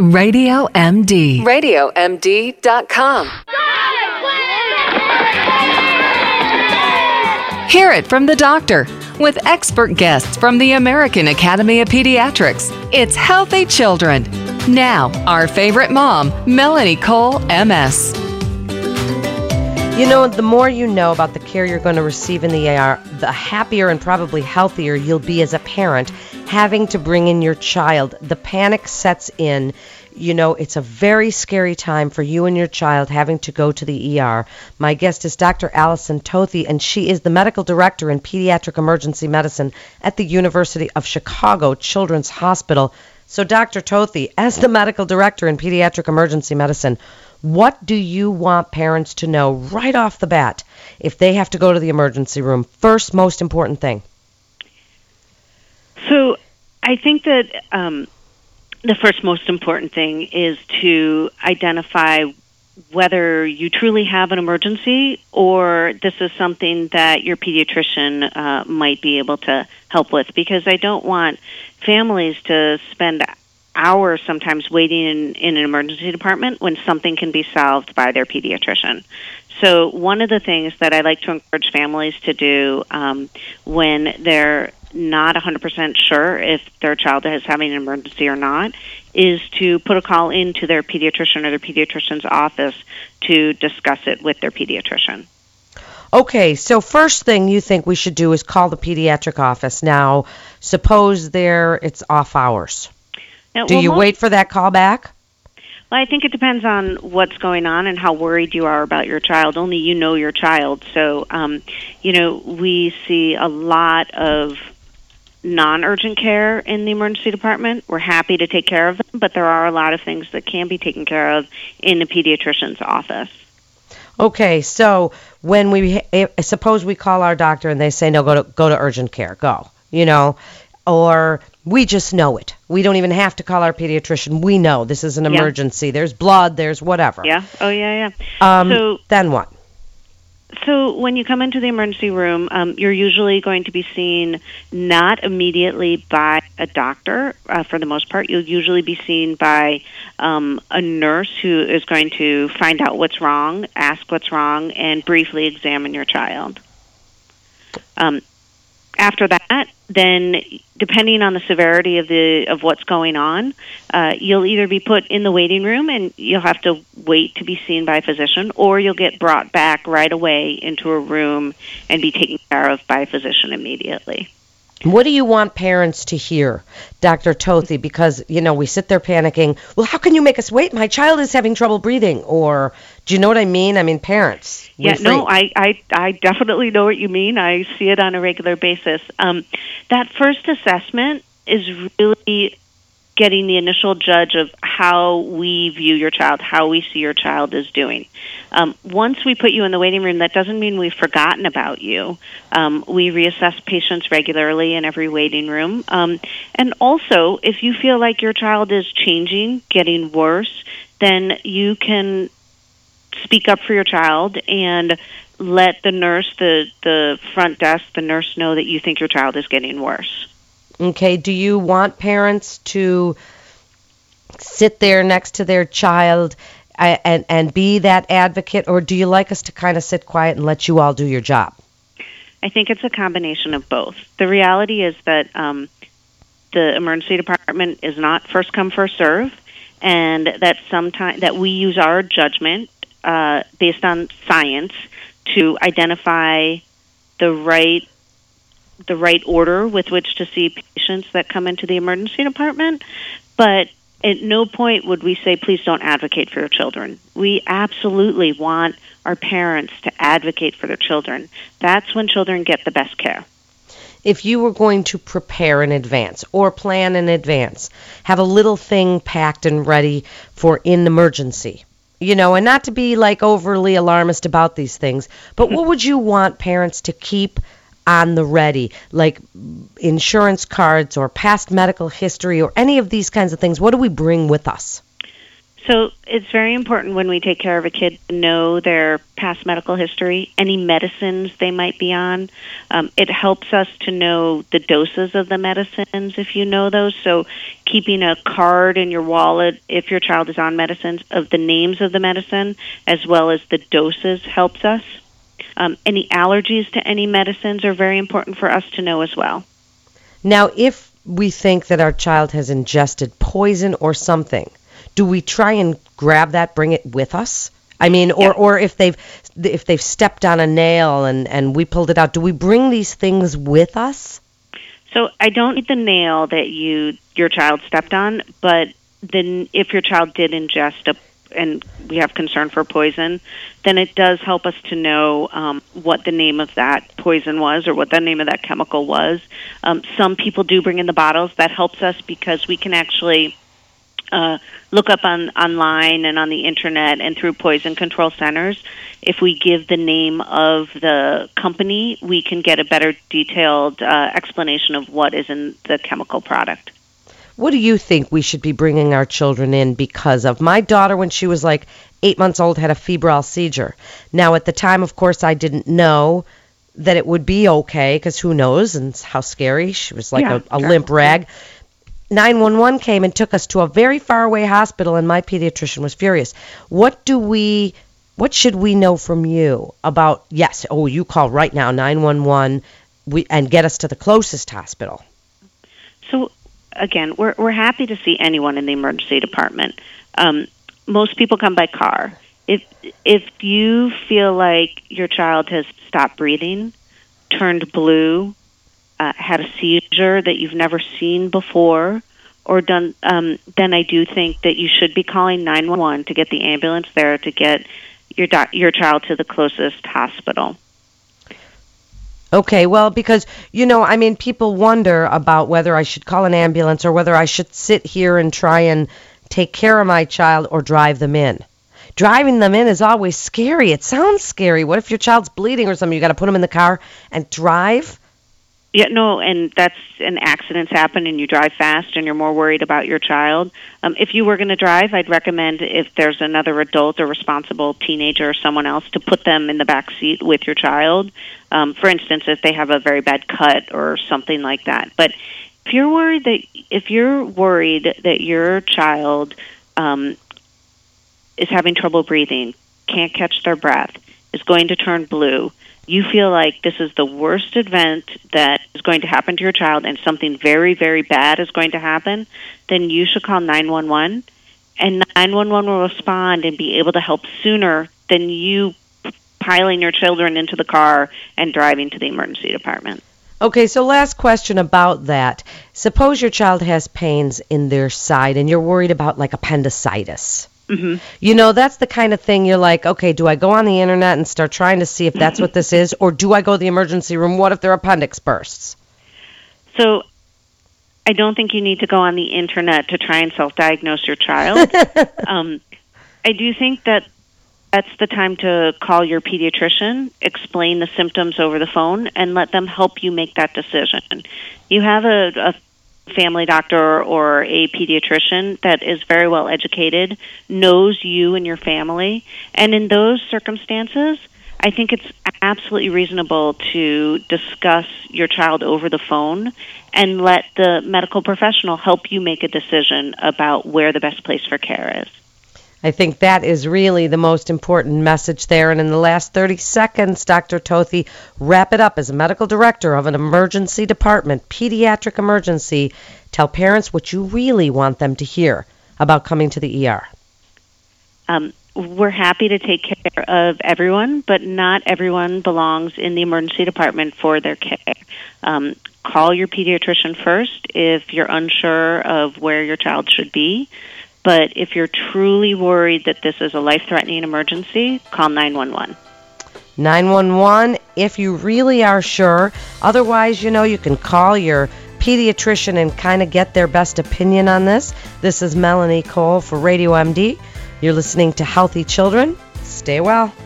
Radio MD. RadioMD.com. Hear it from the doctor with expert guests from the American Academy of Pediatrics. It's Healthy Children. Now, our favorite mom, Melanie Cole, MS. You know, the more you know about the care you're going to receive in the ER, the happier and probably healthier you'll be as a parent having to bring in your child. The panic sets in. You know, it's a very scary time for you and your child having to go to the ER. My guest is Dr. Allison Tothy, and she is the medical director in pediatric emergency medicine at the University of Chicago Children's Hospital. So, Dr. Tothy, as the medical director in pediatric emergency medicine, what do you want parents to know right off the bat if they have to go to the emergency room? First, most important thing. So I think that the first most important thing is to identify whether you truly have an emergency or this is something that your pediatrician might be able to help with, because I don't want families to spend hours sometimes waiting in an emergency department when something can be solved by their pediatrician. So one of the things that I like to encourage families to do when they're not 100% sure if their child is having an emergency or not is to put a call into their pediatrician or their pediatrician's office to discuss it with their pediatrician. Okay, so first thing you think we should do is call the pediatric office. Now, suppose it's off hours. Now, do you wait for that call back? Well, I think it depends on what's going on and how worried you are about your child. Only you know your child. So, we see a lot of non-urgent care in the emergency department. We're happy to take care of them, but there are a lot of things that can be taken care of in the pediatrician's office. Okay, so when suppose we call our doctor and they say, no, go to urgent care, or we just know it. We don't even have to call our pediatrician. We know this is an emergency. Yeah. There's blood, there's whatever. Yeah, oh yeah. So then what? So when you come into the emergency room, you're usually going to be seen not immediately by a doctor. For the most part, you'll usually be seen by a nurse who is going to find out what's wrong, ask what's wrong, and briefly examine your child. After that, then depending on the severity of what's going on, you'll either be put in the waiting room and you'll have to wait to be seen by a physician, or you'll get brought back right away into a room and be taken care of by a physician immediately. What do you want parents to hear, Dr. Tothy? Because, we sit there panicking, well, how can you make us wait? My child is having trouble breathing. Or, do you know what I mean? I mean, parents. Yeah, no, I definitely know what you mean. I see it on a regular basis. That first assessment is really getting the initial judge of how we view your child, how we see your child is doing. Once we put you in the waiting room, that doesn't mean we've forgotten about you. We reassess patients regularly in every waiting room. And also, if you feel like your child is changing, getting worse, then you can speak up for your child and let the nurse, the front desk, the nurse know that you think your child is getting worse. Okay, do you want parents to sit there next to their child and be that advocate, or do you like us to kind of sit quiet and let you all do your job? I think it's a combination of both. The reality is that the emergency department is not first come, first serve, and that sometimes that we use our judgment based on science to identify the right order with which to see patients that come into the emergency department, but at no point would we say, please don't advocate for your children. We absolutely want our parents to advocate for their children. That's when children get the best care. If you were going to prepare in advance or plan in advance, have a little thing packed and ready for in emergency, and not to be like overly alarmist about these things, but what would you want parents to keep on the ready, like insurance cards or past medical history or any of these kinds of things? What do we bring with us? So it's very important when we take care of a kid to know their past medical history, any medicines they might be on. It helps us to know the doses of the medicines if you know those. So keeping a card in your wallet if your child is on medicines of the names of the medicine as well as the doses helps us. Any allergies to any medicines are very important for us to know as well. Now, if we think that our child has ingested poison or something, do we try and grab that, bring it with us? I mean, or if they've stepped on a nail and we pulled it out, do we bring these things with us? So I don't need the nail that your child stepped on, but then if your child did ingest and we have concern for poison, then it does help us to know what the name of that poison was or what the name of that chemical was. Some people do bring in the bottles. That helps us because we can actually look up online and on the internet and through poison control centers. If we give the name of the company, we can get a better detailed explanation of what is in the chemical product. What do you think we should be bringing our children in because of? My daughter, when she was like 8 months old, had a febrile seizure. Now, at the time, of course, I didn't know that it would be okay, because who knows, and how scary. She was like a limp rag. 911 came and took us to a very far away hospital, and my pediatrician was furious. What should we know from you about, you call right now, 911, and get us to the closest hospital? So, again, we're happy to see anyone in the emergency department. Most people come by car. If you feel like your child has stopped breathing, turned blue, had a seizure that you've never seen before or done, then I do think that you should be calling 911 to get the ambulance there to get your child to the closest hospital. Okay, well, because, people wonder about whether I should call an ambulance or whether I should sit here and try and take care of my child or drive them in. Driving them in is always scary. It sounds scary. What if your child's bleeding or something? You got to put them in the car and drive? Yeah, no, and that's an accidents happen and you drive fast and you're more worried about your child. If you were going to drive, I'd recommend if there's another adult or responsible teenager or someone else to put them in the back seat with your child. For instance, if they have a very bad cut or something like that. But if you're worried that your child is having trouble breathing, can't catch their breath, is going to turn blue, you feel like this is the worst event that is going to happen to your child and something very, very bad is going to happen, then you should call 911, and 911 will respond and be able to help sooner than you piling your children into the car and driving to the emergency department. Okay, so last question about that. Suppose your child has pains in their side and you're worried about like appendicitis. Mm-hmm. That's the kind of thing you're like, okay, do I go on the internet and start trying to see if that's what this is, or do I go to the emergency room? What if their appendix bursts? So I don't think you need to go on the internet to try and self-diagnose your child. I do think that that's the time to call your pediatrician, explain the symptoms over the phone, and let them help you make that decision. You have a family doctor or a pediatrician that is very well educated, knows you and your family, and in those circumstances, I think it's absolutely reasonable to discuss your child over the phone and let the medical professional help you make a decision about where the best place for care is. I think that is really the most important message there. And in the last 30 seconds, Dr. Tothi, wrap it up. As a medical director of an emergency department, pediatric emergency, tell parents what you really want them to hear about coming to the ER. We're happy to take care of everyone, but not everyone belongs in the emergency department for their care. Call your pediatrician first if you're unsure of where your child should be. But if you're truly worried that this is a life-threatening emergency, call 911. 911 if you really are sure. Otherwise, you can call your pediatrician and kind of get their best opinion on this. This is Melanie Cole for Radio MD. You're listening to Healthy Children. Stay well.